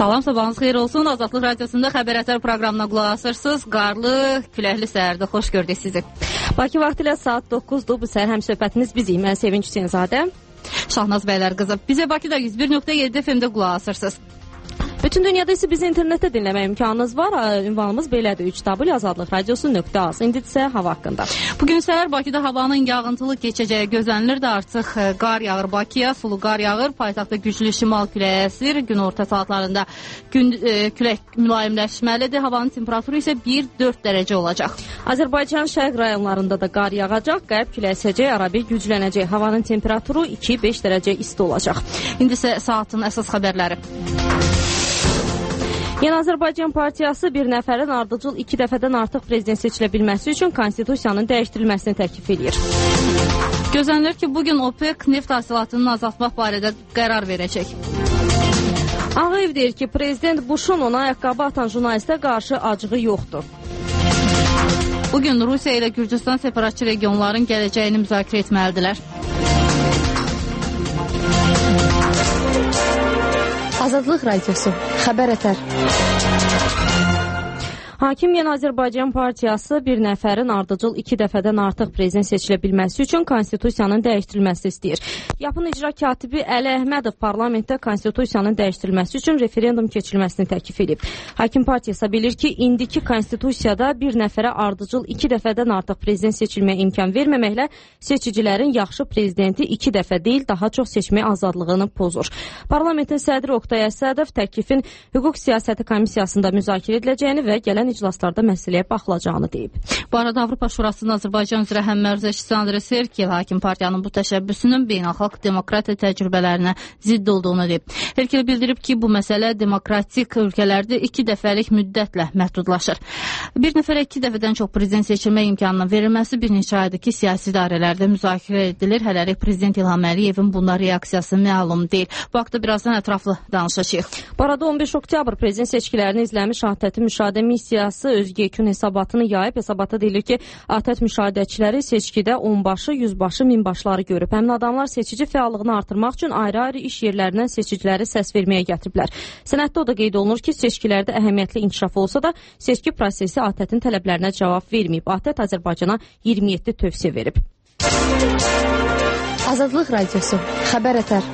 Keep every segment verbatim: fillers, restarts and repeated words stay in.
Salam, sabahınız xeyir olsun. Azadlıq Radiosunda Xəbər Ətər proqramına qulaq asırsınız. Qarlı, küləkli səhərdə xoş gördük sizi. Bakı vaxtı ilə saat doqquzdur. Bu səhər həmsöhbətiniz bizik. Mən Sevinç Hüseynzadə. Şahnaz bəylər qızı. Bizə Bakıda yüz bir nöqtə yeddi F M-də qulaq asırsınız. Bütün dünyada isə bizi internetdə dinləmək imkanınız var. Ünvanımız belədir: üç w azadlıq radiosu nöqtə az. İndi isə hava haqqında. Bugün səhər Bakıda havanın yağıntılı keçəcəyi gözlənilir də artıq qar yağır Bakıya, sulu qar yağır. Paytaxtda güclü şimal küləyi əsir. Gün orta saatlarında gün e, külək mülayimləşməlidir. Havanın temperaturu isə bir dörd dərəcə olacaq. Azərbaycan şərq rayonlarında da qar yağacaq. Qərb küləyi əsəcək, arabir güclənəcək. Havanın temperaturu iki beş dərəcə isti olacaq. İndi isə saatın əsas xəbərləri. Yeni Azərbaycan Partiyası bir nəfərin ardıcıl iki dəfədən artıq prezident seçilə bilməsi üçün konstitusiyanın dəyişdirilməsini təklif edir. Gözlənilir ki, bugün OPEC neft hasilatını azaltmaq barədə qərar verəcək. Ağ Ev deyir ki, prezident Buşun ona ayaqqabı atan jurnalistə qarşı acığı yoxdur. Bugün Rusiya ilə Gürcüstan separatçı regionların gələcəyini müzakirə etməlidirlər. Azadlıq Radiosu, Xəbər Ətər. Hakim Yeni Azərbaycan Partiyası bir nəfərin ardıcıl iki dəfədən artıq prezident seçilə bilməsi üçün konstitusiyanın dəyişdirilməsini istəyir. Yapın icra katibi Əli Əhmədov parlamentdə konstitusiyanın dəyişdirilməsi üçün referendum keçirilməsini təklif edib. Hakim Partiyası bilir ki, indiki konstitusiyada bir nəfərə ardıcıl iki dəfədən artıq prezident seçilməyə imkan verməməklə seçicilərin yaxşı prezidenti iki dəfə deyil, daha çox seçmək azadlığını pozur. Parlamentin sədri Oqtay Əsədov təklifin hüquq siyasəti komissiyasında müzakirə ediləcəyini və gələn iclaslarda məsələyə baxılacağını deyib. Bu arada Avropa Şurasının Azərbaycan üzrə həmməruzəçisi Andrey Serkiyev hakim partiyanın bu təşəbbüsünün beynəlxalq demokratiya təcrübələrinə zidd olduğunu deyib. Serkiyev bildirib ki, bu məsələ demokratik ölkələrdə iki dəfəlik müddətlə məhdudlaşır. Bir nəfərə iki dəfədən çox prezident seçilmə imkanının verilməsi bir neçə aydır ki, siyasi idarələrdə müzakirə edilir. Hələlik prezident İlham Əliyevin buna reaksiyası məlum deyil. Bu haqda birazdan ətraflı danışacağıq. Bu arada on beş oktyabr prezident seçkilərini izləmiş ATƏT müşahidə missiyası özgə yekun hesabatını yayıb. Hesabata deyilir ki, ATƏT müşahidəçiləri seçkidə onbaşı, yüzbaşı, minbaşları görüb. Həmin adamlar seçici fəallığını artırmaq üçün ayrı-ayrı iş yerlərindən seçiciləri səs verməyə gətiriblər. Sənəddə o da qeyd olunur ki, seçkilərdə əhəmiyyətli inkişaf olsa da seçki prosesi ATƏT-in tələblərinə cavab verməyib. ATƏT Azərbaycana iyirmi yeddi tövsiyə verib. Azadlıq Radiosu, Xəbər Ətər.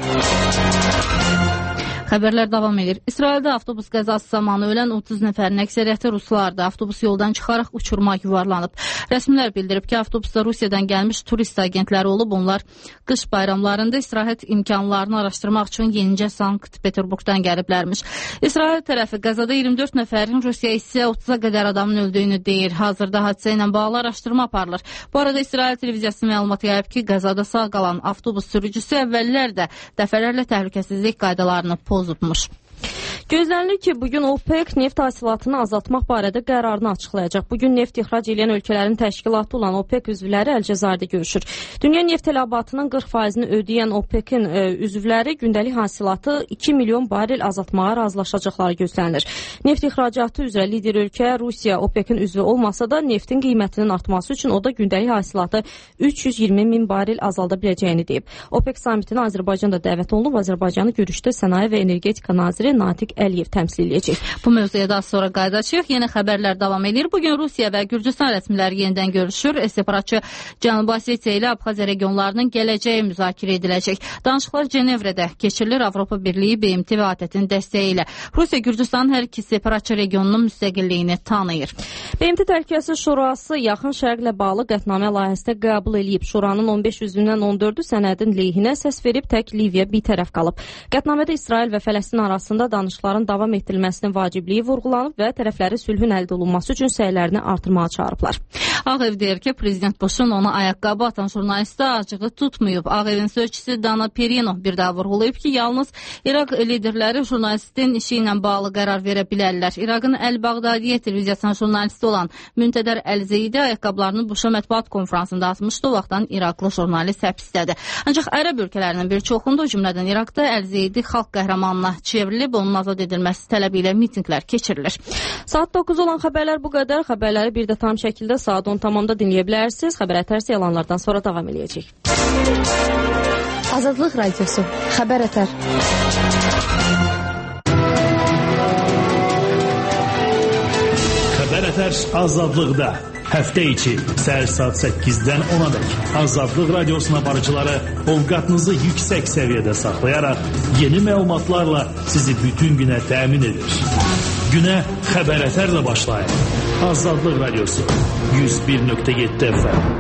Xəbərlər davam edir. İsraildə avtobus qəzası zamanı ölən otuz nəfərin əksəriyyəti ruslardır. Avtobus yoldan çıxaraq uçuruma yuvarlanıb. Rəsmilər bildirib ki, avtobusda Rusiyadan gəlmiş turist agentləri olub. Onlar qış bayramlarında istirahət imkanlarını araşdırmaq üçün yenicə Sankt-Peterburqdan gəliblərmiş. İsrail tərəfi qəzada iyirmi dörd nəfərin, Rusiya isə otuza qədər adamın öldüyünü deyir. Hazırda hadisə ilə bağlı araşdırma aparılır. Bu arada İsrail televiziyası məlumat yayıb ki, qəzada sağ qalan avtobus sürücüsü əvvəllər də dəfələrlə təhlükəsizlik qaydalarını pozubmuş. Gözlənilir ki, bugün OPEC neft hasilatını azaltmaq barədə qərarını açıqlayacaq. Bugün neft ixrac edən ölkələrin təşkilatı olan OPEC üzvləri Əlcəzairdə görüşür. Dünya neft tələbatının qırx faizini ödəyən OPEC-in e, üzvləri gündəlik hasilatı iki milyon barel azaltmağa razılaşacaqları gözlənilir. Neft ixracatı üzrə lider ölkə Rusiya OPEC-in üzvü olmasa da neftin qiymətinin artması üçün o da gündəlik hasilatı üç yüz iyirmi min barel azalda biləcəyini deyib. OPEC samitinə Azərbaycan da dəvət olunub. Azərbaycanı görüşdə Sənaye və Energetika naziri Natiq Əliyev təmsil edəcək. Bu mövzuya daha sonra qayıdacağıq. Yeni xəbərlər davam edir. Bugün Rusiya və Gürcüstan rəsmiləri yenidən görüşür. Separatçı Cənubi Osetiya ilə Abxaziya regionlarının gələcəyi müzakirə ediləcək. Danışıqlar Cenevrədə keçirilir. Avropa Birliyi, B M T və ATƏT-in dəstəyi ilə. Rusiya Gürcüstanın hər iki separatçı regionunun müstəqilliyini tanıyır. B M T Təhlükəsizlik Şurası yaxın şərqlə bağlı qətnamə layihəsində qəbul edib. Şuranın on beş üzvündən on dördü sənədin lehinə səs verib, tək Liviya bir tərəf qalıb. Qətnamədə İsrail və Fələstin arasında danışıqların davam etdirilməsinin vacibliyi vurğulanıb və tərəfləri sülhün əldə olunması üçün səylərini artırmağa çağırıblar. Ağ Ev deyir ki, prezident Buşun ona ayaqqabı atan jurnalistə acığı tutmayıb. Ağ Evin sözçüsü Dana Perino bir daha vurğulayıb ki, yalnız İraq liderləri jurnalistin işi ilə bağlı qərar verə bilərlər. İraqın Əl-Bağdadiyyə televiziyasının jurnalisti olan Müntədər Əl-Zeydi ayaqqabılarını Buşa mətbuat konfransında atmışdı. O vaxtdan İraqlı jurnalist həbsdədir. Ancaq ərəb ölkələrinin bir çoxunda, o cümlədən İraqda Əl-Zeydi xalq qəhrəmanına çevrilib, onun azad edilməsi tələbi ilə mitinqlər keçirilir. Saat doqquz olan xəbərlər bu qədər. Xəbərləri bir də tam şəkildə saat on tamamda dinləyə bilərsiniz. Xəbər Ətər elanlardan sonra davam edəcək. Azadlıq Radiosu, Xəbər Ətər. Səfər azadlıqda. Həftə içi səhər saat səkkizdən ona dək Azadlıq Radiosuna barıcıları ovqatınızı yüksək səviyyədə saxlayaraq yeni məlumatlarla sizi bütün günə təmin edir. Günə xəbər ətərlə başlayın. Azadlıq Radiosu yüz bir nöqtə yeddi F M.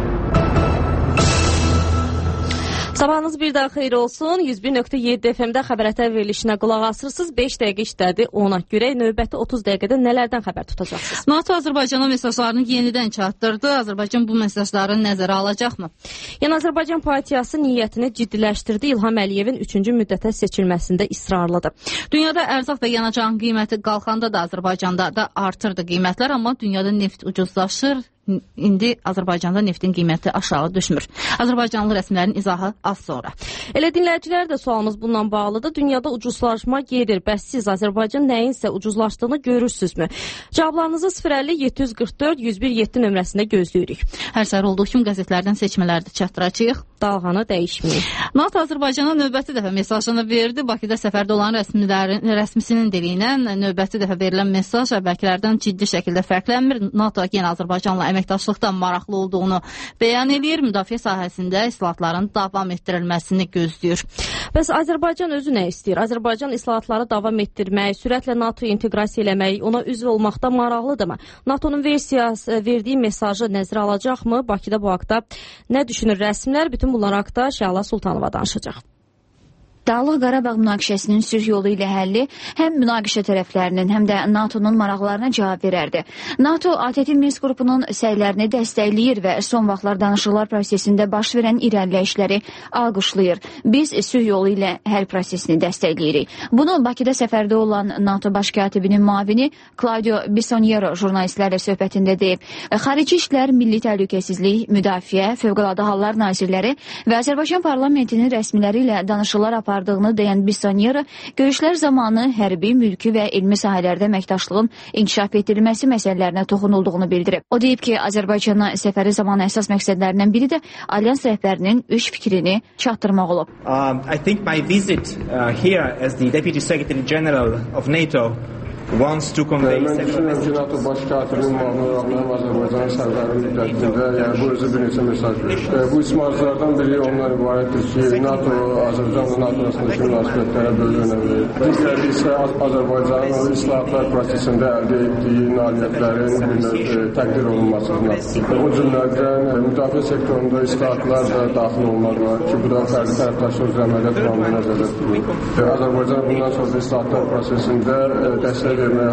Sabahınız bir daha xeyir olsun. yüz bir nöqtə yeddi F M-də xəbər ətər verilişinə qulaq asırsınız. beş dəqiqə işlədi. Ona görə növbəti otuz dəqiqədə nələrdən xəbər tutacaqsınız? NATO Azərbaycana mesajlarını yenidən çatdırdı. Azərbaycan bu mesajları nəzərə alacaqmı? Yəni Azərbaycan partiyası niyyətini ciddiləşdirdi. İlham Əliyevin üçüncü müddətə seçilməsində israrlıdır. Dünyada ərzaq və yanacağın qiyməti qalxanda da Azərbaycanda da artırdı qiymətlər, amma dünyada neft ucuzlaşır. İndi Azərbaycanda neftin qiyməti aşağı düşmür. Azərbaycanlı rəsmilərin izahı az sonra. Elə dinləyicilər də sualımız bundan bağlıdır. Dünyada ucuzlaşma gedir. Bəs siz Azərbaycan nəyinsə ucuzlaşdığını görürsünüzmü? Cavablarınızı sıfır əlli yeddi yüz qırx dörd yüz bir yeddi nömrəsində gözləyirik. Hər səhər olduğu kimi qəzetlərdən seçmələri də çatdıracağıq. Dalğanı dəyişməyin. NATO Azərbaycana növbəti dəfə mesajını verdi. Bakıda səfərdə olan rəsmilərin rəsmisinin dili ilə növbəti dəfə verilən mesaj əvvəlkilərdən ciddi şəkildə fərqlənmir. NATO yenə Azərbaycanla əməkdaşlıqdan maraqlı olduğunu bəyan edir. Müdafiə sahəsində islahatların davam etdirilməsini gözləyir. Bəs Azərbaycan özü nə istəyir? Azərbaycan islahatları davam etdirmək, sürətlə NATOya inteqrasiya eləmək, ona üzv olmaqda maraqlıdırmı? NATOnun versiyası verdiyi mesajı nəzərə alacaqmı? Bakıda bu haqda nə düşünür rəsmilər? Bütün bunlar haqda Şəla Sultanova danışacaq. Dağlıq Qarabağ münaqişəsinin sülh yolu ilə həlli həm münaqişə tərəflərinin, həm də NATOnun maraqlarına cavab verərdi. NATO A T T Minsk qrupunun səylərini dəstəkləyir və son vaxtlar danışıqlar prosesində baş verən irəliləyişləri alqışlayır. Biz sülh yolu ilə həll prosesini dəstəkləyirik. Bunu Bakıda səfərdə olan NATO baş katibinin müavini Claudio Bisoniero jurnalistlərlə söhbətində deyib. Xarici İşlər, Milli Təhlükəsizlik, Müdafiə, Fövqəladə Hallar Nazirləri və Azərbaycan parlamentinin rəsmiləri ilə danışıqlar apardığını deyən Bisoniero, görüşlər zamanı hərbi, mülki və elmi sahələrdə əməkdaşlığın inkişaf etdirilməsi məsələlərinə toxunulduğunu bildirib. O deyib ki, Azərbaycana səfəri zamanı əsas məqsədlərindən biri də alyans rəhbərinin üç fikrini çatdırmaq olub. Um, I think my visit uh, here as the Deputy Secretary General of NATO wants to convey Mən düşünürəm ki, NATO baş katibinin müavini olaraq Azərbaycanın sərbəri müddətində, yəni bu özü bir neçə mesaj verir. E, bu ismarcılardan biri ondan ibarətdir ki, NATO, Azərbaycan və NATO arasındakı münasibətlərə böyük önəm verir. Digəri isə Azərbaycanın o islahatlar prosesində əldə etdiyi nailiyyətlərin e, təqdir olunmasıdır. O cümlədən e, müdafiə sektorunda islahatlar da daxil olmaq var ki, bu da fərqli tərəfdaşlıq üzrə əməliyyat planını nəzərdə tutulur. E, Azərbaycan bundan sonra islahatlar prosesində e, dəstək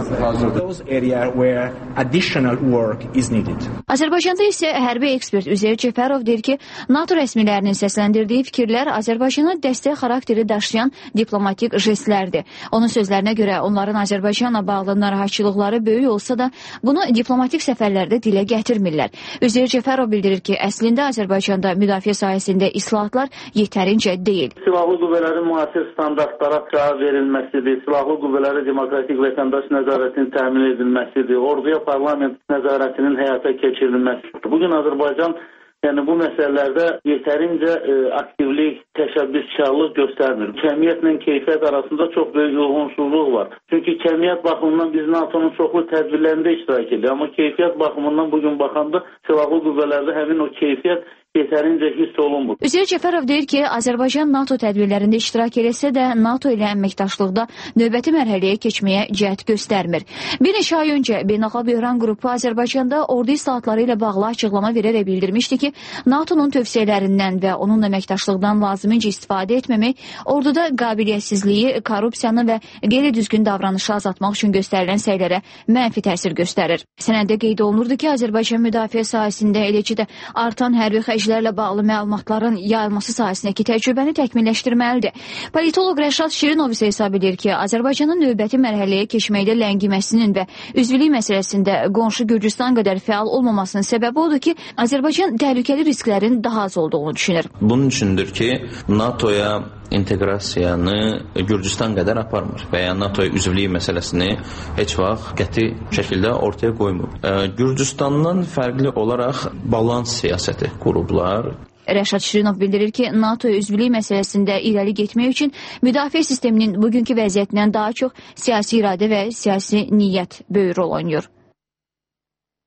Azərbaycanda isə hərbi ekspert Üzeyir Cəfərov deyir ki, NATO rəsmilərinin səsləndirdiyi fikirlər Azərbaycana dəstək xarakteri daşıyan diplomatik jestlərdir. Onun sözlərinə görə onların Azərbaycanla bağlı narahatçılıqları böyük olsa da bunu diplomatik səfərlərdə dilə gətirmirlər. Üzeyir Cəfərov bildirir ki, əslində Azərbaycanda müdafiə sahəsində islahatlar yetərincə deyil. Silahlı qüvvələrin müasir standartlara cavab verilməsidir. Silahlı qüvvələri demokratik vətəndaş nəzarətinin təmin edilməsidir. Orduya parlament nəzarətinin həyata keçirilməsidir. Bugün Azərbaycan yəni bu məsələlərdə yetərincə e, aktivlik, təşəbbüskarlıq göstərmir. Kəmiyyətlə keyfiyyət arasında çox böyük uyğunsuzluq var. Çünki kəmiyyət baxımından biz NATOnun çoxlu tədbirlərində iştirak edir. Amma keyfiyyət baxımından bugün baxanda silahlı qüvvələrdə həmin o keyfiyyət yetərincə hiss olunmur. Üzeyir Cəfərov deyir ki, Azərbaycan NATO tədbirlərində iştirak eləsə də NATO ilə əməkdaşlıqda növbəti mərhələyə keçməyə cəhd göstərmir. Bir neçə ay öncə Beynəlxalq Böhran qrupu Azərbaycanda ordu islahatları ilə bağlı açıqlama verərək bildirmişdi ki, NATOnun tövsiyələrindən və onunla əməkdaşlıqdan lazımincə istifadə etməmək orduda qabiliyyətsizliyi, korrupsiyanı və qeyri-düzgün davranışı azaltmaq üçün göstərilən səylərə mənfi təsir göstərir. Sənəddə qeyd olunurdu ki, Azərbaycan müdafiə sahəsində eləcə də artan hərbi xərclərlə bağlı məlumatların yayılması sahəsindəki təcrübəni təkmilləşdirməlidir. Politoloq Rəşad Şirinov isə hesab edir ki, Azərbaycanın növbəti mərhələyə keçməkdə ləngiməsinin və üzvlük məsələsində qonşu Gürcüstan qədər fəal olmamasının səbəbi odur ki, Azərbaycan təhlükəli risklərin daha az olduğunu düşünür. Bunun üçündür ki, NATOya inteqrasiyanı Gürcüstan qədər aparmır və ya NATOya üzvlük məsələsini heç vaxt qəti şəkildə ortaya qoymur. Gürcüstandan fərqli olaraq balans siyasəti qurublar. Rəşad Şirinov bildirir ki, NATOya üzvlük məsələsində irəli getmək üçün müdafiə sisteminin bugünkü vəziyyətindən daha çox siyasi iradə və siyasi niyyət böyük rol oynayır.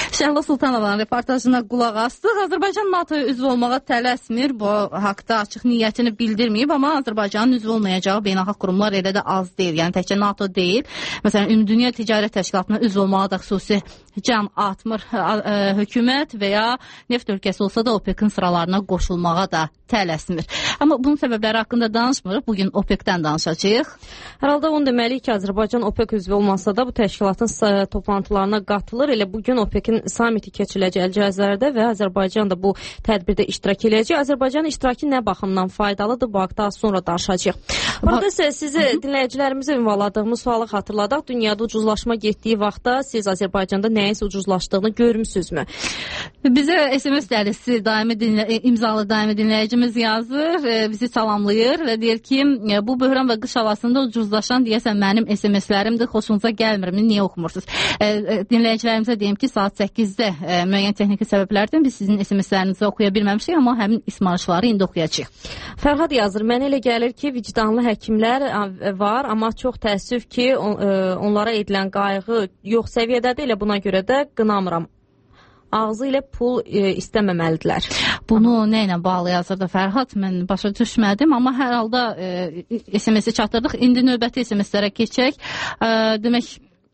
Şəhla Sultanovanın reportajına qulaq astıq. Azərbaycan NATOya üzv olmağa tələsmir. Bu haqda açıq niyyətini bildirməyib, amma Azərbaycanın üzv olmayacağı beynəlxalq qurumlar elə də az deyil. Yəni təkcə NATO deyil. Məsələn, Ümumdünya Ticarət Təşkilatına üzv olmağa da xüsusi can atmır hökumət və ya neft ölkəsi olsa da OPEC-in sıralarına qoşulmağa da tələsmir. Amma bunun səbəbləri haqqında danışmırıq. Bugün OPEC-dən danışacağıq. Hər halda onu deməliyik ki, Azərbaycan OPEC üzvü olmasa da bu təşkilatın toplantılarına qatılır. Elə bugün OPEC-in samiti keçiriləcək Əlcəzairdə və Azərbaycan da bu tədbirdə iştirak edəcək. Azərbaycan iştirakı nə baxımdan faydalıdır? Bu haqda sonra danışacağıq. Burada isə sizi dinləyicilərimizə ünvanladığımız sualı xatırladaq. Dünyada ucuzlaşma getdiyi vaxtda siz Azərbaycanda nəyisə ucuzlaşdığını görmüsünüzmü? Bizə S M S dəlisi daimi dinlə, imzalı daimi dinləyicimiz yazır, bizi salamlayır və deyir ki, bu böhran və qış havasında ucuzlaşan deyəsən mənim S M S-lərimdir, xoşunuza gəlmir, niyə oxumursunuz? Dinləyicilərimizə deyim ki, saat səkkizdə müəyyən texniki səbəblərdən biz sizin S M S-lərinizi oxuya bilməmişik, amma həmin ismarışları indi oxuyacağıq. Fərhad yazır, mənə elə gəlir ki, vicdanlı həkimlər var, amma çox təəssüf ki, onlara edilən qayğı yox səviyyədədir, elə buna görə də qınamıram. Ağzı ilə pul e, istəməməlidirlər. Bunu nə ilə bağlı yazırdı Fərhad? Mən başa düşmədim, amma hər halda e, S M S-i çatdırdıq. İndi növbəti S M S-lərə keçək. E, demək,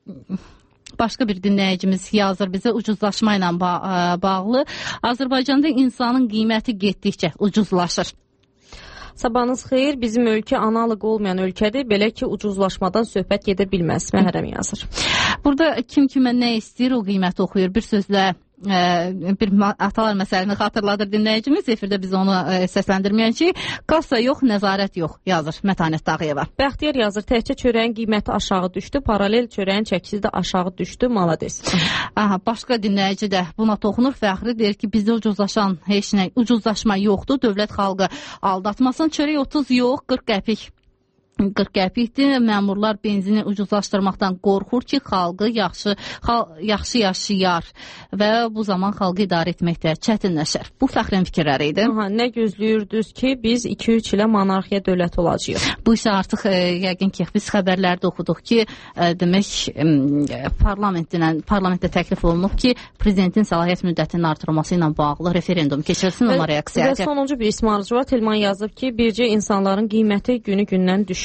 başqa bir dinləyicimiz yazır bizə ucuzlaşma ilə ba bağlı. Azərbaycanda insanın qiyməti getdikcə ucuzlaşır. Sabahınız xeyir, bizim ölkə analıq olmayan ölkədir, belə ki, ucuzlaşmadan söhbət gedə bilməz. Məhrəm yazır. Burada kim kimə nə istəyir, o qiyməti oxuyur. Bir sözlə bir atalar məsələni xatırladır dinləyicimiz. Efirdə biz onu səsləndirməyəcəyik. Kassa yox, nəzarət yox, yazır Mətanət Dağıyeva. Bəxtiyar yazır, təkcə çörəyin qiyməti aşağı düşdü, paralel çörəyin çəkisi də aşağı düşdü, malades. Aha, başqa dinləyici də buna toxunur. Fəxri deyir ki, bizdə ucuzlaşan heç nə, ucuzlaşma yoxdur, dövlət xalqı aldatmasın, çörək otuz yox, qırx qəpik. qırx qəpikdir. Məmurlar benzini ucuzlaşdırmaqdan qorxur ki, xalqı yaxşı xal, yaxşı yaşayar və bu zaman xalqı idarə etməkdə çətinləşər. Bu Fəxrin fikirləri idi. Aha, nə gözləyirdiniz ki, biz iki üç ilə monarxiya dövlət olacağıq? Bu isə artıq e, yəqin ki, biz xəbərlərdə oxuduq ki, e, demək e, parlamentdən parlamentdə təklif olunub ki, prezidentin səlahiyyət müddətinin artırılması ilə bağlı referendum keçirilsin, ona reaksiya edəcək. Və sonuncu bir ismarıcı var. Telman yazıb ki, bircə insanların qiyməti günü-gündən düşür.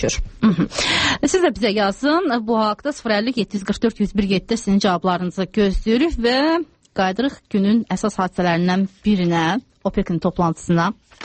Siz də bizə yazın. Bu haqda sıfır əlli yeddi yüz qırx dörd yüz bir yeddidə sizin cavablarınızı gözləyirik və qaydırıq günün əsas hadisələrindən birinə, OPEC-in toplantısına.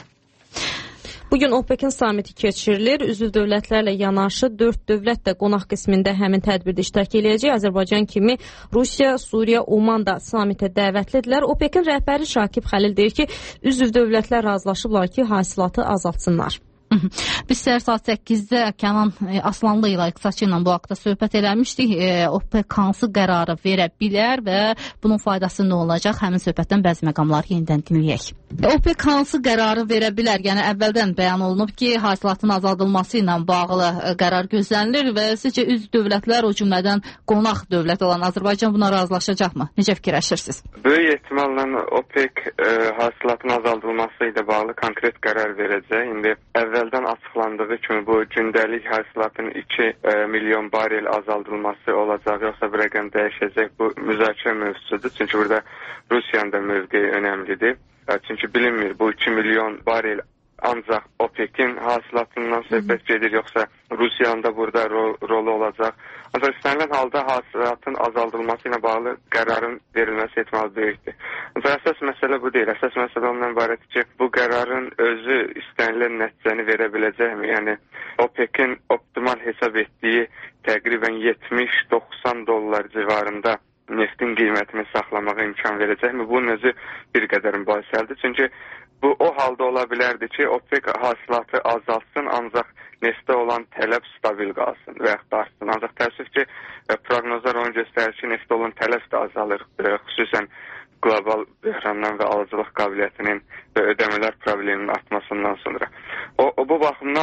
Bugün OPEC-in samiti keçirilir. Üzv dövlətlərlə yanaşı dörd dövlət də qonaq qismində həmin tədbirdə iştirak edəcək. Azərbaycan kimi Rusiya, Suriya, Oman da samitə dəvətlidirlər. OPEC-in rəhbəri Şakib Xəlil deyir ki, üzv dövlətlər razılaşıblar ki, hasilatı azaltsınlar. Biz səhər saat səkkizdə Kənan Aslanlı ilə iqtisadçı ilə bu haqda söhbət eləmişdik. OPEC hansı qərarı verə bilər və bunun faydası nə olacaq? Həmin söhbətdən bəzi məqamları yenidən dinləyək. OPEC hansı qərarı verə bilər? Yəni əvvəldən bəyan olunub ki, hasilatın azaldılması ilə bağlı qərar gözlənilir və sizcə üzv dövlətlər, o cümlədən qonaq dövlət olan Azərbaycan buna razılaşacaqmı? Necə fikirləşirsiniz? Böyük ehtimalla OPEC e, hasilatın azaldılması ilə bağlı konkret qərar verəcək. İndi əvvəldən açıqlandığı kimi bu gündəlik hasilatın iki milyon barel azaldılması olacaq, yoxsa bu rəqəm dəyişəcək, bu müzakirə mövzusudur. Çünki burada Rusiyanın da mövqeyi önəmlidir. Çünki bilinmir bu iki milyon barel ancaq OPEC-in hasilatından söhbət gedir, yoxsa Rusiyanın da burada rol, rolu olacaq. Ancaq istənilən halda hasilatın azaldılması ilə bağlı qərarın verilməsi ehtimalı böyükdür. Ancaq əsas məsələ bu deyil. Əsas məsələ ondan ibarətdir ki, bu qərarın özü istənilən nəticəni verə biləcəkmi? Yəni OPEC-in optimal hesab etdiyi təqribən yetmiş doxsan dollar civarında neftin qiymətini saxlamağa imkan verəcəkmi? Bunun özü bir qədər mübahisəlidir. Çünki bu o halda ola bilərdi ki, OPEC hasilatı azaltsın, ancaq neftə olan tələb stabil qalsın və yaxud da artsın. Ancaq təəssüf ki, proqnozlar onu göstərir ki, neftə olan tələb də azalır, xüsusən qlobal böhrandan və alıcılıq qabiliyyətinin və ödəmələr probleminin artmasından sonra. O, o bu baxımdan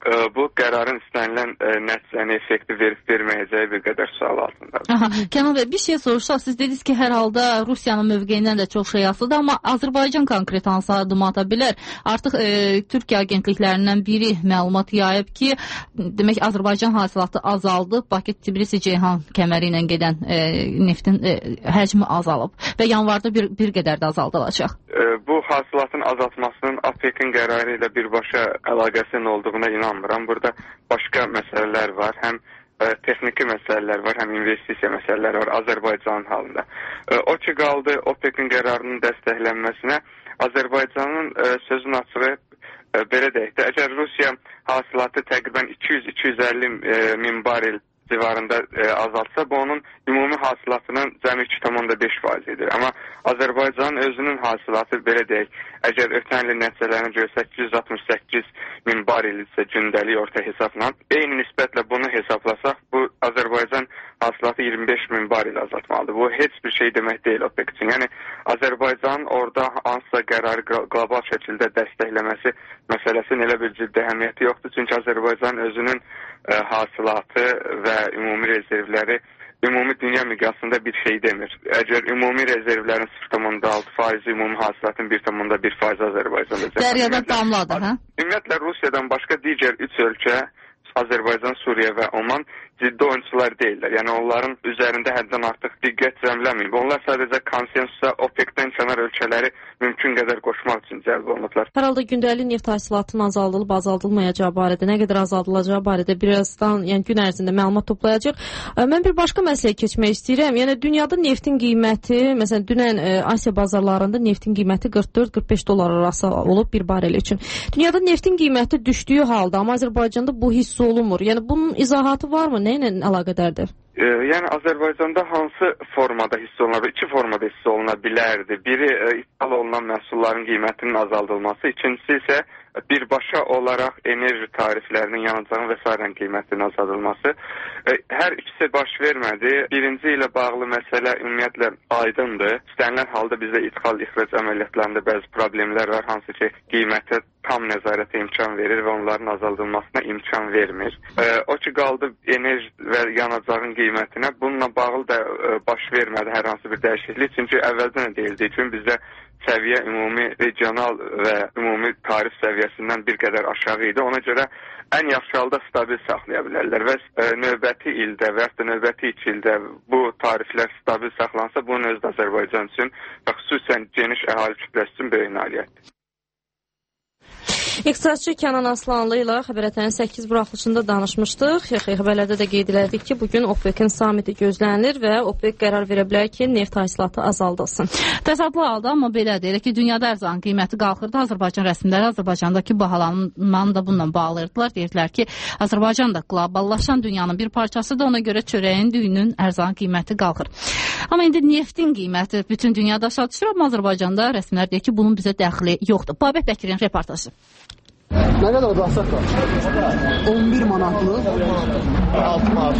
bu qərarın istənilən nəticəni, effekti verib verməyəcəyi bir qədər sual altındadır. Aha, Kənan bəy, bir şey soruşaq. Siz dediniz ki, hər halda Rusiyanın mövqeyindən də çox şey asılıdır, amma Azərbaycan konkret hansı addım ata bilər? Artıq e, Türkiyə agentliklərindən biri məlumat yayıb ki, demək Azərbaycan hasilatı azaldı, Bakı-Tbilisi-Ceyhan kəməri ilə gedən e, neftin e, həcmi azalıb və yanvarda bir, bir qədər də azaldılacaq. E, bu hasilatın azaltmasının OPEC-in qərarı ilə birbaşa əlaqəsinin olduğuna inanmıram. Burada başqa məsələlər var, həm e, texniki məsələlər var, həm investisiya məsələləri var Azərbaycanın halında. E, o ki qaldı OPEC-in qərarının dəstəklənməsinə, Azərbaycanın e, sözün açığı e, belə deyək də, əgər Rusiya hasilatı təqribən iki yüz iki yüz əlli e, min barel civarında e, azaltsa, bu onun ümumi hasilatının cəmi iki nöqtə beş faizidir. Amma Azərbaycanın özünün hasilatı belə deyək, əgər ötən ilin nəticələrinə görə səkkiz yüz altmış səkkiz min barel isə gündəlik orta hesabla, eyni nisbətlə bunu hesablasaq, bu Azərbaycan hasilatı iyirmi beş min barel azaltmalıdır. Bu heç bir şey demək deyil OPEC üçün. Yəni Azərbaycanın orada hansısa qərarı qlobal şəkildə dəstəkləməsi məsələsinin elə bir ciddi əhəmiyyəti yoxdur. Çünki Azərbaycan özünün ə, hasilatı və ümumi rezervləri ümumi dünya miqyasında bir şey demir. Əgər ümumi rezervlərin sıfır nöqtə altı faizi, ümumi hasilatın bir nöqtə bir faizi Azərbaycanda. Dəryadan damladır, hə? Ümumiyyətlə Rusiyadan başqa digər üç ölkə, Azərbaycan, Suriya və Oman ciddi oyunçular deyirlər. Yəni onların üzərində həddən artıq diqqət cəmləməyib. Onlar sadəcə konsensusa OPEC-dən kənar ölkələri mümkün qədər qoşmaq üçün cəlb olunublar. Hər halda gündəlik neft hasilatının azaldılıb azaldılmayacağı barədə, nə qədər azaldılacağı barədə birazdan, yəni gün ərzində məlumat toplayacaq. Mən bir başqa məsələyə keçmək istəyirəm. Yəni dünyada neftin qiyməti, məsələn, dünən Asiya bazarlarında neftin qiyməti qırx dörd qırx beş dollar arası olub bir barel üçün. Dünyada neftin qiyməti düşdüyü halda, amma Azərbaycanda bu hiss olunmur. Yəni bunun izahatı varmı? Nə ilə əlaqədardır? E, yəni Azərbaycanda hansı formada hiss olunur? İki formada hiss oluna bilərdi. Biri e, ithal olunan məhsulların qiymətinin azaldılması, ikincisi isə birbaşa olaraq enerji tariflərinin, yanacağın və s. qiymətinin azaldılması. E, hər ikisi baş vermədi. Birinci ilə bağlı məsələ ümumiyyətlə aydındır. İstənilən halda bizdə ithal-ixrac əməliyyatlarında bəzi problemlər var, hansı ki qiymətə tam nəzarətə imkan verir və onların azaldılmasına imkan vermir. E, o ki qaldı enerji və yanacağın qiymətinə, bununla bağlı da e, baş vermədi hər hansı bir dəyişiklik. Çünki əvvəldən deyildiyi üçün bizdə səviyyə ümumi regional və ümumi tarif səviyyəsindən bir qədər aşağı idi. Ona görə ən yaxşı halda stabil saxlaya bilərlər və e, növbəti ildə və ya növbəti iki ildə bu tariflər stabil saxlansa, bunun özü də Azərbaycan üçün və xüsusən geniş əhali kütləsi üçün böyük nailiyyətdir. İqtisadçı Kənan Aslanlı ilə xəbərlərin səkkiz buraxılışında danışmışdıq. Xəbərlərdə də qeyd elədik ki, bugün OPEC-in samiti gözlənilir və OPEC qərar verə bilər ki, neft hasilatı azaldılsın. Təsadüfi halda, amma belədir ki, dünyada ərzağın qiyməti qalxırdı. Azərbaycan rəsmiləri Azərbaycandakı bahalanmanı da bununla bağlayırdılar. Deyirdilər ki, Azərbaycan da qloballaşan dünyanın bir parçasıdır. Ona görə çörəyin, düyünün, ərzağın qiyməti qalxır. Amma indi neftin qiyməti bütün dünyada aşağı düşür, amma Azərbaycanda rəsmilər deyir ki, bunun bizə dəxli yoxdur. Babək Bəkirin reportajı. Nə qədər baxsaq da? on bir manatlı. altı manat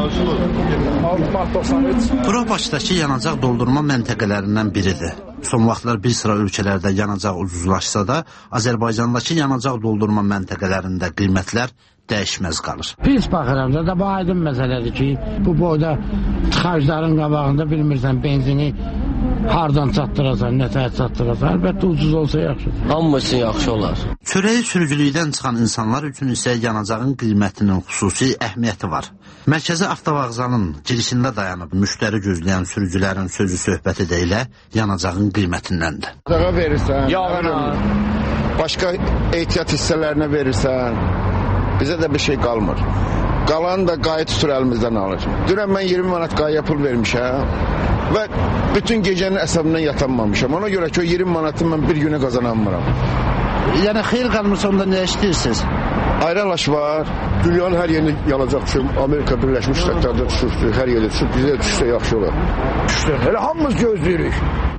doxsan üç. Bura Bakıdakı yanacaq doldurma məntəqələrindən biridir. Son vaxtlar bir sıra ölkələrdə yanacaq ucuzlaşsa da, Azərbaycandakı yanacaq doldurma məntəqələrində qiymətlər dəyişməz qalır. Pis baxıram da, da bu aydın məsələdir ki, bu boyda tıxacların qabağında bilmirsən benzini hardan çatdırasan, nətəyə çatdırasan. Əlbəttə ucuz olsa yaxşıdır. Hamısı yaxşı olar. Çörəyi sürücülükdən çıxan insanlar üçün isə yanacağın qiymətinin xüsusi əhəmiyyəti var. Mərkəzi avtovağzalın girişində dayanıb müştəri gözləyən sürücülərin sözü söhbəti də elə yanacağın qiymətindəndir. Dağa verirsən, yağına, başqa ehtiyat hissələrinə verirsən, bizə də bir şey qalmır. Qalan da qayıt tutur əlimizdən alır. Dünən mən iyirmi manat qayıya pul vermişəm və bütün gecənin əsəbindən yatanmamışam. Ona görə ki, o iyirmi manatı mən bir günə qazanamıram. Yəni xeyir qalmırsa onda nə işləyirsiniz? Ayrılaş var. Dünyanın hər yerində yanacaq düşür. Amerika Birləşmiş Ştatlarda düşür, hər yerdə düşür. Bizə düşsə yaxşı olar. Düşdü. Elə hamımız gözləyirik.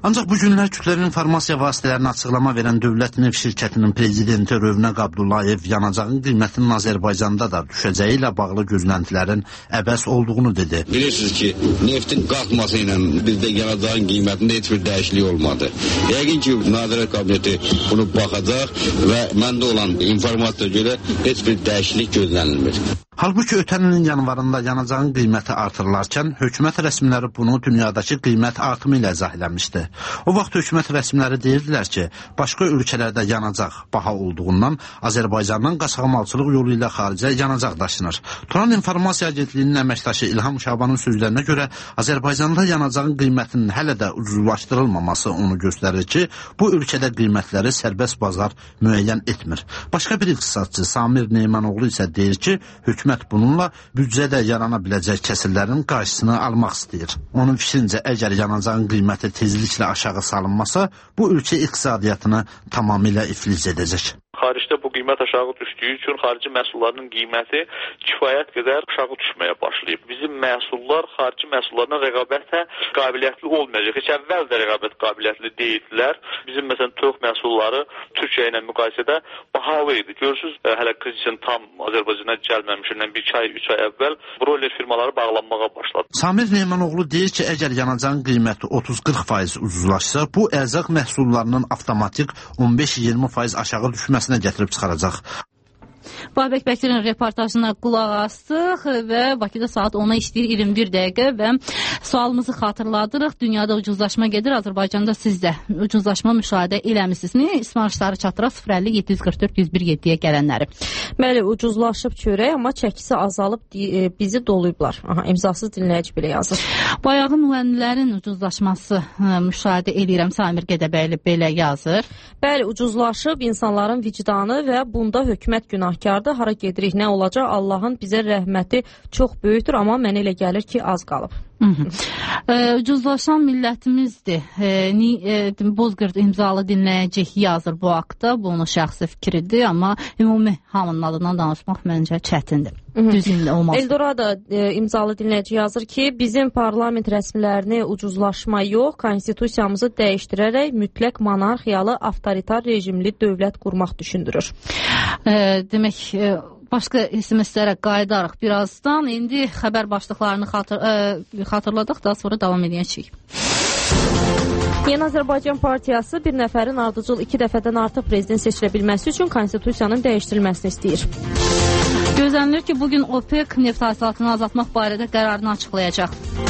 Ancaq bu günlər kütləvi informasiya vasitələrinə açıqlama verən Dövlət Neft Şirkətinin prezidenti Rövnəq Abdullayev yanacağın qiymətinin Azərbaycanda da düşəcəyi ilə bağlı gözləntilərin əbəs olduğunu dedi. Bilirsiniz ki, neftin qalxması ilə bizdə yanacağın qiymətində heç bir dəyişiklik olmadı. Yəqin ki, Nazirlər Kabineti bunu baxacaq və məndə olan informasiya görə heç bir dəyişiklik gözlənilmir. Halbuki ötən ilin yanvarında yanacağın qiyməti artırılarkən hökumət rəsmiləri bunu dünyadakı qiymət artımı ilə izah eləmişdi. O vaxt hökumət rəsmiləri deyirdilər ki, başqa ölkələrdə yanacaq baha olduğundan Azərbaycandan qaçaqmalçılıq yolu ilə xaricə yanacaq daşınır. Turan İnformasiya Agentliyinin əməkdaşı İlham Şabanın sözlərinə görə Azərbaycanda yanacağın qiymətinin hələ də ucuzlaşdırılmaması onu göstərir ki, bu ölkədə qiymətləri sərbəst bazar müəyyən etmir. Başqa bir iqtisadçı Samir Neymanoğlu isə deyir ki, hökumət bununla büdcədə yarana biləcək kəsirlərin qarşısını almaq istəyir. Onun fikrincə, əgər yanacağın qiyməti tezliklə aşağı salınmasa, bu ölkə iqtisadiyyatını tamamilə iflic edəcək. Xaricdə bu qiymət aşağı düşdüyü üçün xarici məhsulların qiyməti kifayət qədər aşağı düşməyə başlayıb. Bizim məhsullar xarici məhsullarla rəqabətə qabiliyyətli olmayacaq. Heç əvvəl də rəqabət qabiliyyətli deyildilər. Bizim məsələn toyuq məhsulları Türkiyə ilə müqayisədə bahalı idi. Görürsüz, hələ krizisin tam Azərbaycana gəlməmişindən bir iki ay, üç ay əvvəl broiler firmaları bağlanmağa başladı. Samir Neymanoğlu deyir ki, əgər yanacağın qiyməti otuz qırx faiz ucuzlaşsa, bu ərzaq məhsullarının avtomatik on beş iyirmi faiz aşağı düşməsinə gətirib çıxaracaq. Babək Bəkirin reportajına qulaq astıq və Bakıda saat ona işləyir iyirmi bir dəqiqə və sualımızı xatırladırıq. Dünyada ucuzlaşma gedir, Azərbaycanda siz də ucuzlaşma müşahidə eləmişsiniz. İsmarışları çatdıraq sıfır əlli yeddi yüz qırx dörd yüz bir yeddiyə gələnləri. Bəli, ucuzlaşıb çörək, amma çəkisi azalıb bizi doluyublar. Aha, imzasız dinləyici belə yazır. Bayağı müğənnilərin ucuzlaşması ə, müşahidə edirəm. Samir Qədəbəyli belə yazır. Bəli, ucuzlaşıb insanların vicdanı və bunda hökumət günahkardır. Hara gedirik, nə olacaq? Allahın bizə rəhməti çox böyükdür, amma mənə elə gəlir ki, az qalıb. E, ucuzlaşan millətimizdir. E, e, Bozqırd imzalı dinləyəcək yazır bu haqda. Bu onun şəxsi fikridir, amma ümumi hamının adından danışmaq məncə çətindir. Düzgün olmaz. Eldorado e, imzalı dinləyici yazır ki, bizim parlament rəsmilərini ucuzlaşma yox, konstitusiyamızı dəyişdirərək mütləq monarxiyalı, avtoritar rejimli dövlət qurmaq düşündürür. E, demək, e, başqa S M S-lərə qayıdarıq birazdan. İndi xəbər başlıqlarını xatır, ə, xatırladıq, daha sonra davam edəcəyik. Yeni Azərbaycan Partiyası bir nəfərin ardıcıl iki dəfədən artıq prezident seçilə bilməsi üçün konstitusiyanın dəyişdirilməsini istəyir. Gözlənilir ki, bugün OPEC neft hasilatını azaltmaq barədə qərarını açıqlayacaq.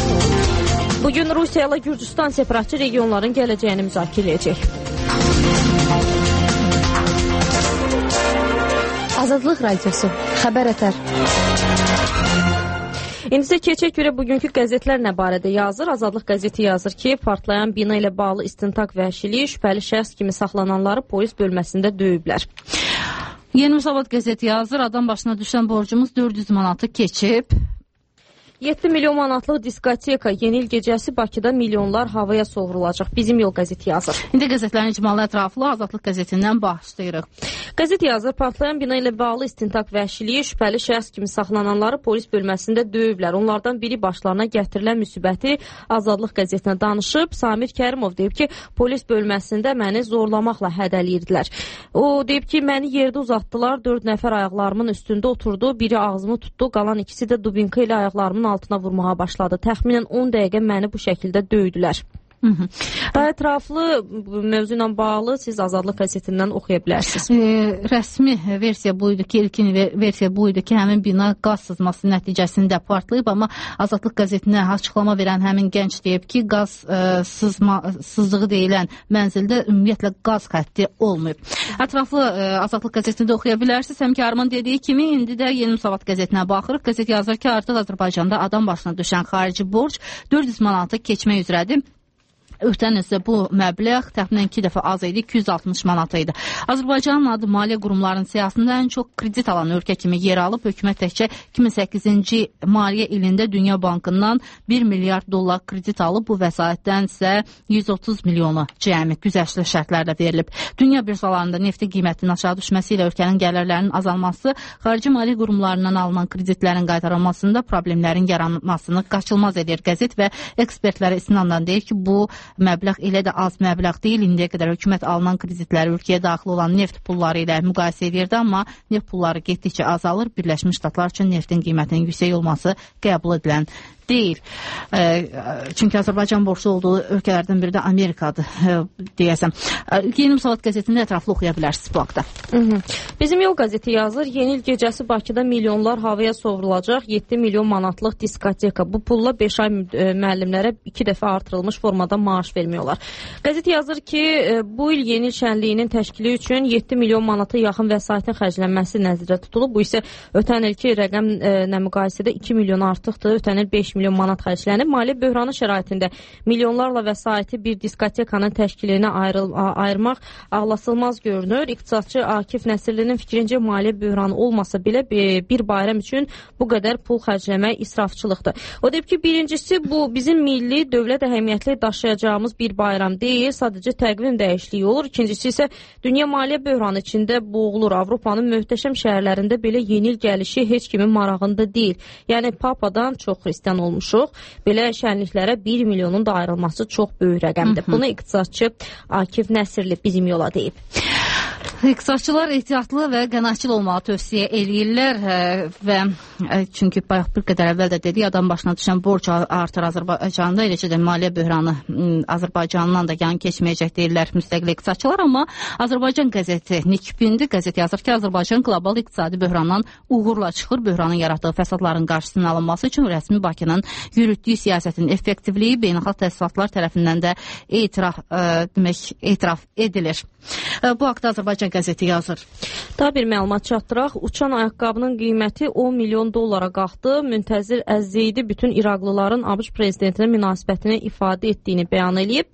Bugün Rusiya ilə Gürcüstan separatçı regionların gələcəyini müzakirə edəcək. Azadlıq Radiosu, xəbər ətər. İndi isə keçək görə bugünkü qəzetlər nə barədə yazır. Azadlıq qəzeti yazır ki, partlayan bina ilə bağlı istintaq vəhşiliyi şübhəli şəxs kimi saxlananları polis bölməsində döyüblər. Yeni Müsavat qəzeti yazır, adam başına düşən borcumuz dörd yüz manatı keçib. yeddi milyon manatlıq diskoteka, yeni il gecəsi Bakıda milyonlar havaya sovrulacaq. Bizim Yol qəzeti yazır. İndi qəzetlərin icmalı ətraflı Azadlıq qəzetindən başlayırıq. Qəzet yazır, partlayan bina ilə bağlı istintaq vəhşiliyi şübhəli şəxs kimi saxlananları polis bölməsində döyüblər. Onlardan biri başlarına gətirilən müsibəti Azadlıq qəzetinə danışıb. Samir Kərimov deyib ki, polis bölməsində məni zorlamaqla hədəliyirdilər. O deyib ki, məni yerdə uzatdılar, dörd nəfər ayaqlarımın üstündə oturdu, biri ağzımı tutdu, qalan ikisi də dubinka ilə ayaqlarımın altına vurmağa başladı. Təxminən on dəqiqə məni bu şəkildə döydülər. Hı -hı. Daha ətraflı mövzu ilə bağlı siz Azadlıq qəzetindən oxuya bilərsiniz. E, rəsmi versiya buydu ki, ilkin versiya buydu ki, həmin bina qaz sızması nəticəsində partlayıb, amma Azadlıq qəzetinə açıqlama verən həmin gənc deyib ki, qaz e, sızma, sızdığı deyilən mənzildə ümumiyyətlə qaz xətti olmayıb. Ətraflı e, Azadlıq qəzetində oxuya bilərsiniz. Həmkarımın dediyi kimi, indi də Yeni Müsavat qəzetinə baxırıq. Qəzet yazır ki, artıq Azərbaycanda adam başına düşən xarici borc dörd yüz manatı keçmək üzrədir. Ötən isə bu məbləğ təxminən iki dəfə az idi, iki yüz altmış manat idi. Azərbaycanın adı maliyyə qurumlarının siyasətində ən çox kredit alan ölkə kimi yer alıb. Hökumət təkcə iki min səkkizinci maliyyə ilində Dünya Bankından bir milyard dollar kredit alıb. Bu vəsaitdən isə yüz otuz milyonu cəmi güzəştli şərtlərlə verilib. Dünya birjalarında neftin qiymətinin aşağı düşməsi ilə ölkənin gəlirlərinin azalması, xarici maliyyə qurumlarından alınan kreditlərin qaytarılmasında problemlərin yaranmasını qaçılmaz edir. Qəzet və ekspertlərə istinadla deyir ki, bu məbləğ elə də az məbləğ deyil. İndiyə qədər hökumət alınan kreditləri ölkəyə daxil olan neft pulları ilə müqayisə edirdi, amma neft pulları getdikcə azalır. Birləşmiş Ştatlar üçün neftin qiymətinin yüksək olması qəbul edilən deyil. E, çünki Azərbaycan borclu olduğu ölkələrdən biri də Amerikadır, e, deyəsəm. E, Yeni Müsavat qəzetində ətraflı oxuya bilərsiniz blogda. Hı -hı. Bizim Yol qəzeti yazır, yeni il gecəsi Bakıda milyonlar havaya sovrulacaq, yeddi milyon manatlıq diskoteka. Bu pulla beş ay müəllimlərə iki dəfə artırılmış formada maaş vermiyorlar. Qəzet yazır ki, e, bu il yeni il şənliyinin təşkili üçün yeddi milyon manata yaxın vəsaitin xərclənməsi nəzərdə tutulub. Bu isə ötən ilki rəqəmlə müqayisədə iki milyon artıqdır. Ötən il beş milyon manat xərclənib. Maliyyə böhranı şəraitində milyonlarla vəsaiti bir diskotekanın təşkilinə ayrıl ayırmaq ağlasılmaz görünür. İqtisadçı Akif Nəsirlinin fikrincə maliyyə böhranı olmasa belə bir bayram üçün bu qədər pul xərcləmək israfçılıqdır. O deyib ki, birincisi bu bizim milli dövlət əhəmiyyətli daşıyacağımız bir bayram deyil, sadəcə təqvim dəyişikliyi olur. İkincisi isə dünya maliyyə böhranı içində boğulur. Avropanın möhtəşəm şəhərlərində belə yeni il gəlişi heç kimin marağında deyil. Yəni Papadan çox xristian olmuşuq. Belə şənliklərə bir milyonun da ayrılması çox böyük rəqəmdir. Bunu iqtisadçı Akif Nəsirli bizim yola deyib. İqtisadçılar ehtiyatlı və qənaətçil olmağı tövsiyə eləyirlər və çünki bayaq bir qədər əvvəl də dedik, adam başına düşən borc artır Azərbaycanda, eləcə də maliyyə böhranı Azərbaycandan da yan keçməyəcək deyirlər müstəqil iqtisadçılar, amma Azərbaycan qəzeti Nikbindi qəzet yazır ki, Azərbaycan qlobal iqtisadi böhrandan uğurla çıxır. Böhranın yaratdığı fəsadların qarşısının alınması üçün rəsmi Bakının yürütdüyü siyasətin effektivliyi beynəlxalq təsdiqatlar tərəfindən də etiraf, ə, demək, etiraf edilir. Bu haqda Azərbaycan qəzeti yazır. Daha bir məlumat çatdıraq. Uçan ayaqqabının qiyməti on milyon dollara qalxdı. Müntəzir Əzzeydi bütün İraqlıların ABŞ prezidentinə münasibətini ifadə etdiyini bəyan edib.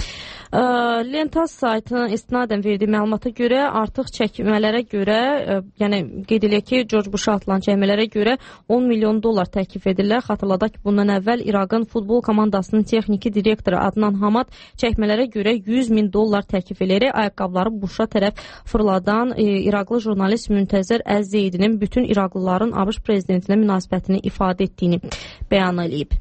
Lentas saytına istinadən verdiyi məlumata görə artıq çəkmələrə görə, yəni qeyd edilək ki, George Bush-a atılan çəkmələrə görə on milyon dollar təklif edirlər. Xatırladaq ki, bundan əvvəl İraqın futbol komandasının texniki direktoru Adnan Hamad çəkmələrə görə yüz min dollar təklif edərək ayaqqabıları Bush-a tərəf fırladan e, İraqlı jurnalist Müntəzir Əzzeydinin bütün İraqlıların ABŞ prezidentinə münasibətini ifadə etdiyini bəyan edib.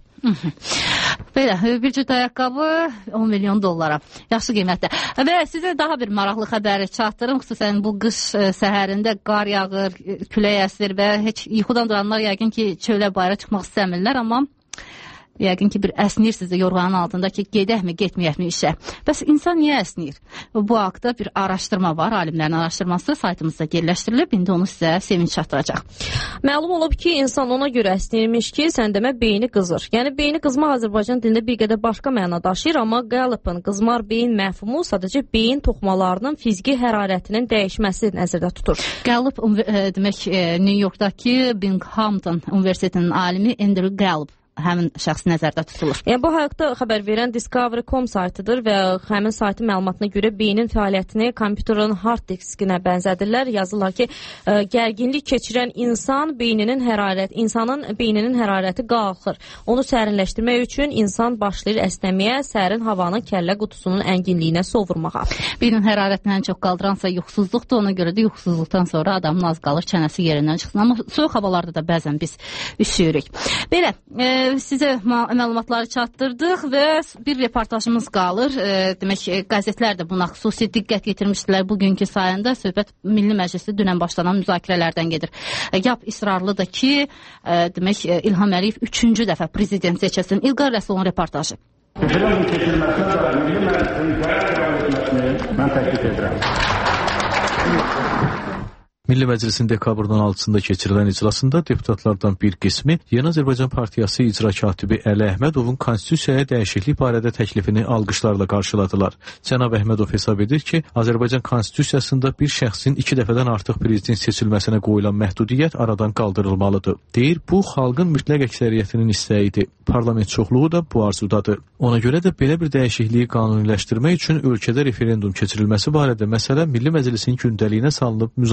Belə, bir cüt ayaqqabı on milyon dollara. Yaxşı qiymətdə. Və sizə daha bir maraqlı xəbəri çatdırım. Xüsusən bu qış səhərində qar yağır, külək əsir və heç yuxudan duranlar yəqin ki, çölə bayra çıxmaq istəmirlər, amma yəqin ki, bir əsnirsiniz yorğanın altında ki, gedəkmi, getməyəkmi işə. Bəs insan niyə əsnir? Bu haqda bir araşdırma var, alimlərin araşdırması saytımızda yerləşdirilib, indi onu sizə sevinç çatdıracaq. Məlum olub ki, insan ona görə əsnirmiş ki, sən demə beyni qızır. Yəni, beyni qızmaq Azərbaycan dilində bir qədər başqa məna daşıyır, amma Gallup'ın qızmar beyin məfhumu sadəcə beyin toxumalarının fiziki hərarətinin dəyişməsi nəzərdə tutur. Gallup, e, demək, e, New Yorkdakı Binghamton Universitetinin alimi Andrew Gallup həmin şəxs nəzərdə tutulur. Yəni, bu haqda xəbər verən Discovery dot com saytıdır və həmin saytın məlumatına görə beynin fəaliyyətini kompüterin hard diskinə bənzədirlər. Yazırlar ki, ə, gərginlik keçirən insan beyninin hərarət, insanın beyninin hərarəti qalxır. Onu sərinləşdirmək üçün insan başlayır əsnəməyə, sərin havanı kəllə qutusunun ənginliyinə sovurmağa. Beynin hərarətini ən çox qaldıransa yuxusuzluqdur, ona görə də yuxusuzluqdan sonra adamın az qalır çənəsi yerindən çıxsın. Amma soyuq havalarda da bəzən biz üşüyürük. Belə, e, sizə məlumatları çatdırdıq və bir reportajımız qalır. E, demək, qəzetlər də buna xüsusi diqqət yetirmişdilər bugünkü sayında. Söhbət Milli Məclisdə dünən başlanan müzakirələrdən gedir. E, Yap israrlıdır ki, e, demək, İlham Əliyev üçüncü dəfə prezident seçilsin. İlqar Rəsulun reportajı. Referendum keçirilməsinə dair Milli Məclisin qərar qəbul etməsini mən təklif edirəm. Milli Məclisin dekabrın altısında keçirilən iclasında deputatlardan bir qismi Yeni Azərbaycan Partiyası icra katibi Əli Əhmədovun konstitusiyaya dəyişiklik barədə təklifini alqışlarla qarşıladılar. Cənab Əhmədov hesab edir ki, Azərbaycan konstitusiyasında bir şəxsin iki dəfədən artıq prezident seçilməsinə qoyulan məhdudiyyət aradan qaldırılmalıdır. Deyir, bu xalqın mütləq əksəriyyətinin istəyidir. Parlament çoxluğu da bu arzudadır. Ona görə də belə bir dəyişikliyi qanuniləşdirmək üçün ölkədə referendum keçirilməsi barədə məsələ Milli Məclisin gündəliyinə salınıb müzakirə olunmalıdır.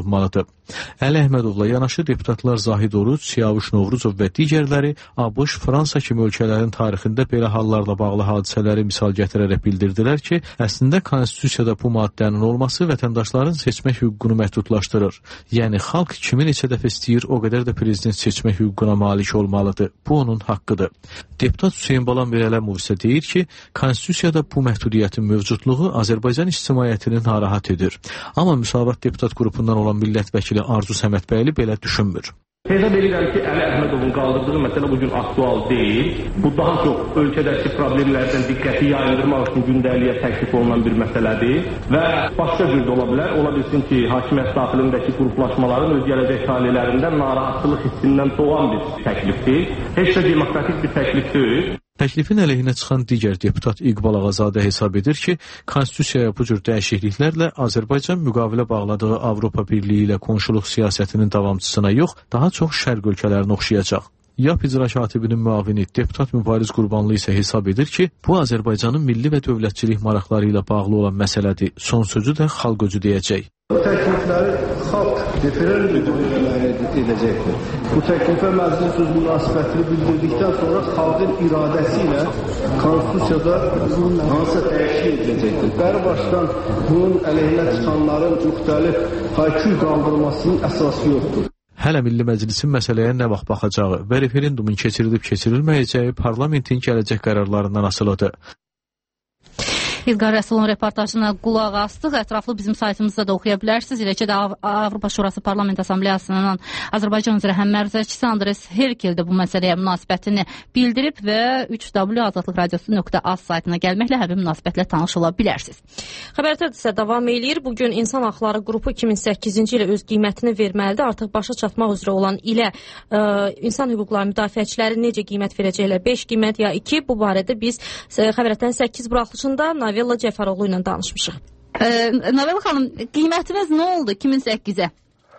alınmalıdır. Əli Əhmədovla yanaşı deputatlar Zahid Oruc, Siyavuş Novruzov və digərləri ABŞ, Fransa kimi ölkələrin tarixində belə hallarla bağlı hadisələri misal gətirərək bildirdilər ki, əslində konstitusiyada bu maddənin olması vətəndaşların seçmək hüququnu məhdudlaşdırır. Yəni, xalq kimi neçə dəfə istəyir, o qədər də prezident seçmək hüququna malik olmalıdır. Bu onun haqqıdır. Deputat Hüseyin Balan Mirələmov isə deyir ki, konstitusiyada bu məhdudiyyətin mövcudluğu Azərbaycan ictimaiyyətini narahat edir. Amma Müsavat deputat qrupundan olan millət vəkili Arzu Səmədbəyli belə düşünmür. Hesab edirəm ki, Əli Əhmədovun qaldırdığı məsələ bugün aktual deyil. Bu daha çox ölkədəki problemlərdən diqqəti yayındırmaq üçün gündəliyə təklif olunan bir məsələdir və başqa cür də ola bilər. Ola bilsin ki, hakimiyyət daxilindəki qruplaşmaların öz gələcək talelərində narahatlıq hissindən doğan bir təklifdir. Heç də demokratik bir təklif deyil. Təklifin əleyhinə çıxan digər deputat İqbal Ağazadə hesab edir ki, konstitusiyaya bu cür dəyişikliklərlə Azərbaycan müqavilə bağladığı Avropa Birliyi ilə qonşuluq siyasətinin davamçısına yox, daha çox şərq ölkələrinə oxşayacaq. YAP icra katibinin müavini deputat Mübariz Qurbanlı isə hesab edir ki, bu Azərbaycanın milli və dövlətçilik maraqları ilə bağlı olan məsələdir. Son sözü də xalq özü deyəcək. Bu təklifləri xalq referendum edəcəkdir. Bu təklifə məclis öz münasibətini bildirdikdən sonra xalqın iradəsi ilə konstitusiyada hansısa dəyişiklik ediləcəkdir. Bəri başdan bunun əleyhinə çıxanların müxtəlif hayküy qaldırmasının əsası yoxdur. Hələ Milli Məclisin məsələyə nə vaxt baxacağı və referendumun keçirilib-keçirilməyəcəyi parlamentin gələcək qərarlarından asılıdır. İlqar Rəsulun reportajına qulaq astıq. Ətraflı bizim saytımızda da oxuya bilərsiniz. Eləcə də Avropa Şurası Parlament Assambleyasının Azərbaycan üzrə həmməruzəçisi Andres Herkel də bu məsələyə münasibətini bildirib və üç w azadlıq radiosu nöqtə az saytına gəlməklə həmin münasibətlə tanış ola bilərsiniz. Xəbərdə isə davam eləyir. Bugün İnsan Haqları Qrupu iki min səkkizinci ilə öz qiymətini verməlidir. Artıq başa çatmaq üzrə olan ilə ə, insan hüquqları müdafiəçiləri necə qiymət verəcəklər? beş qiymət ya iki? Bu barədə biz Xəbərətdən səkkiz buraxılışında Navella Cəfəroğlu ilə danışmışıq. E, Navella xanım, qiymətimiz nə oldu iki min səkkizə?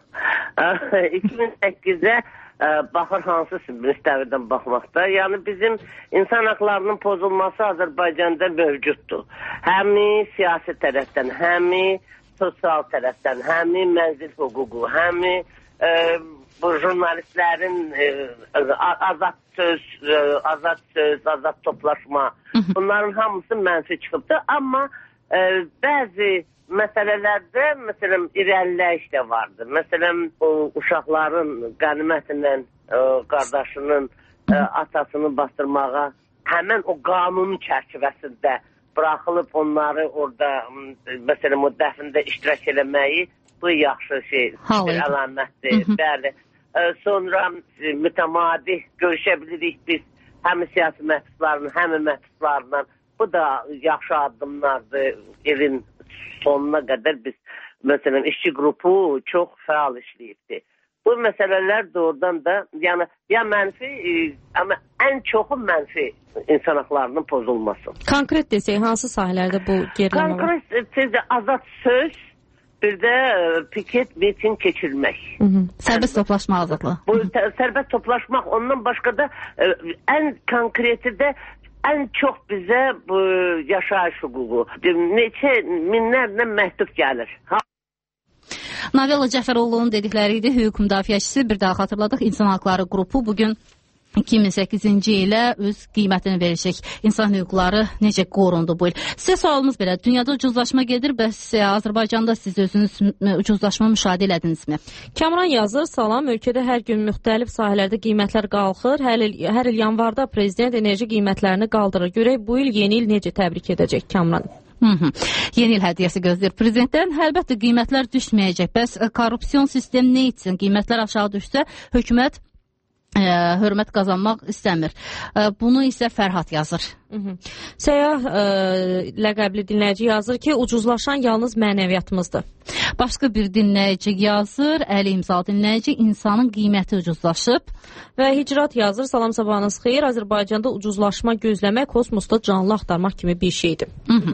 iki min səkkizə baxır hansı müstəvidən baxmaqda. Yəni bizim insan haqlarının pozulması Azərbaycanda mövcuddur. Həmi siyasi tərəfdən, həmi sosial tərəfdən, həmi mənzil hüququ, həmi e, bu jurnalistlərin e, azad söz, e, azad söz, azad toplaşma, bunların hamısı mənfi çıxıbdır. Amma e, bəzi məsələlərdə, məsələn, irəliləyiş də vardır. Məsələn, o uşaqların qənimətlə e, qardaşının e, atasını bastırmağa həmən o qanun çərçivəsində buraxılıb onları orada, məsələn, o dəfində iştirak eləməyi bu yaxşı şey, bir əlamətdir. Bəli. E, sonra e, mütəmadi görüşə bilirik biz həm siyasi məhbuslarla, həm məhbuslarla. Bu da yaxşı addımlardır. Evin sonuna qədər biz, məsələn, işçi qrupu çox fəal işləyibdir. Bu məsələlər doğrudan da, yəni, ya mənfi, e, amma ən çoxu mənfi insan haqlarının pozulması. Konkret desək, hansı sahələrdə bu geriləmə var? Konkret, azad söz, bir də piket, miting keçirmək. Hı -hı. Sərbəst toplaşma azadlığı. Bu sərbəst toplaşmaq, ondan başqa da ən konkreti də ən çox bizə bu yaşayış hüququ. Neçə minlərlə məktub gəlir. Ha Navella Cəfəroğlu'nun dedikləri idi, hüquq müdafiəçisi. Bir daha xatırladıq, İnsan Haqları Qrupu bugün iki min səkkizinci ilə öz qiymətini verəcək. İnsan hüquqları necə qorundu bu il? Sizə sualımız belə, dünyada ucuzlaşma gedir, bəs Azərbaycanda siz özünüz ucuzlaşma müşahidə elədinizmi? Kamran yazır, salam, ölkədə hər gün müxtəlif sahələrdə qiymətlər qalxır. Hər il, hər il yanvarda prezident enerji qiymətlərini qaldırır. Görək bu il yeni il necə təbrik edəcək Kamran? Hı -hı. Yeni il hədiyyəsi gözləyir prezidentdən. Əlbəttə qiymətlər düşməyəcək. Bəs korrupsiyon sistemi nə etsin? Qiymətlər aşağı düşsə, hökumət Ə, hörmət qazanmaq istəmir. Ə, bunu isə Fərhad yazır. Hı -hı. Səyyah ə, ləqəbli dinləyici yazır ki, ucuzlaşan yalnız mənəviyyatımızdır. Başqa bir dinləyici yazır, Əli İmzal dinləyici, insanın qiyməti ucuzlaşıb. Və Hicrat yazır, salam sabahınız xeyir, Azərbaycanda ucuzlaşma gözləmək kosmosda canlı axtarmaq kimi bir şeydir.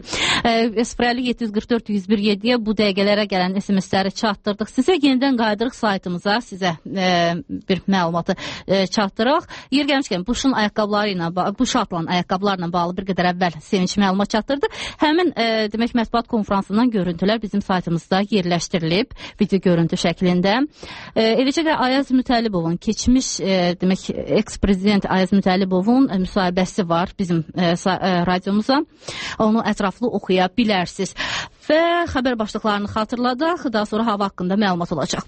sıfır əlli yeddi yüz qırx dörd yüz bir yeddiyə bu dəqiqələrə gələn S M S-ləri çatdırdıq. Sizə yenidən qayıdırıq saytımıza, sizə e, bir məlumatı e, çatdıraq. Yer gəlmişkən, Buşun ayaqqabıları ilə, Buş atılan ayaqqabılarla bağlı bir qədər əvvəl sevinç məlumat çatdırdı. Həmin e, demək mətbuat konfransından görüntülər bizim saytımızda yer yerləşdirilib video görüntü şəklində. Eləcə də Ayaz Mütəllibovun, keçmiş demək eks-prezident Ayaz Mütəllibovun müsahibəsi var bizim radiomuza. Onu ətraflı oxuya bilərsiniz. Və xəbər başlıqlarını xatırladaq, daha sonra hava haqqında məlumat olacaq.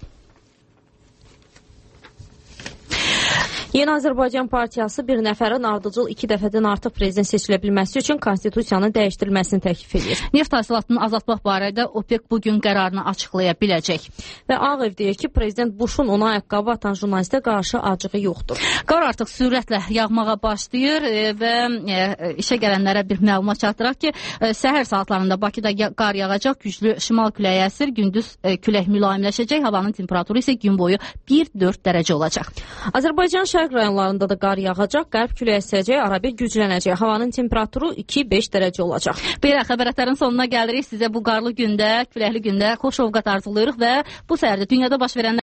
Yeni Azərbaycan Partiyası bir nəfərin ardıcıl iki dəfədən artıq prezident seçilə bilməsi üçün konstitusiyanın dəyişdirilməsini təklif edir. Neft hasilatını azaltmaq barədə OPEC bugün qərarını açıqlaya biləcək. Və Ağ Ev deyir ki, prezident Buşun ona ayaqqabı atan jurnalistə qarşı acığı yoxdur. Qar artıq sürətlə yağmağa başlayır və işə gələnlərə bir məlumat çatdıraq ki, səhər saatlarında Bakıda qar yağacaq, güclü şimal küləyi əsir, gündüz külək mülayimləşəcək, havanın temperaturu isə gün boyu bir dörd dərəcə olacaq. Azərbaycan şərq rayonlarında da qar yağacaq, qərb küləyi əsəcək, arabir güclənəcək. Havanın temperaturu iki beş dərəcə olacaq. Belə xəbərlərin sonuna gəlirik. Sizə bu qarlı gündə, küləkli gündə xoş ovqat arzulayırıq və bu səhərdə dünyada baş verənlər